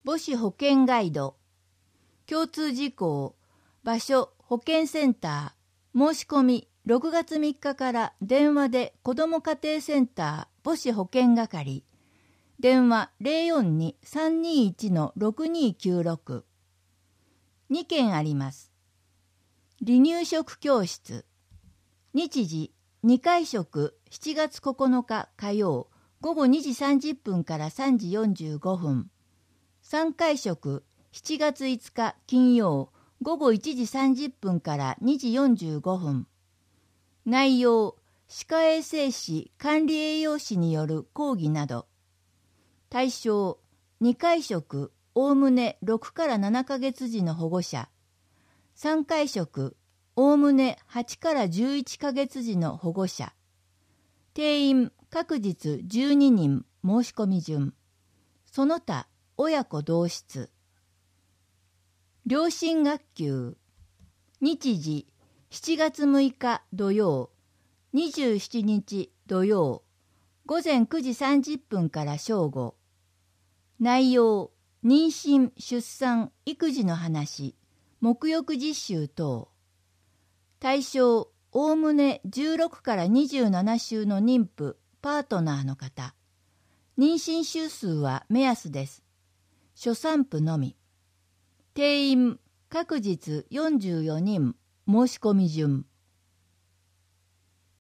母子保健ガイド。共通事項。場所、保健センター。申し込み、6月3日から電話で子ども家庭センター母子保健係。電話 042-321-6296。2件あります。離乳食教室。日時、2回食7月9日火曜午後2時30分から3時45分。3回食7月5日金曜午後1時30分から2時45分。内容、歯科衛生士管理栄養士による講義など。対象、2回食おおむね6から7ヶ月時の保護者。3回食おおむね8から11ヶ月時の保護者。定員各日12人申し込み順。その他親子同室。両親学級。日時7月6日土曜27日土曜午前9時30分から正午。内容、妊娠、出産、育児の話、沐浴実習等。対象、おおむね16から27週の妊婦、パートナーの方。妊娠週数は目安です。初産婦のみ。定員、各日44人、申し込み順。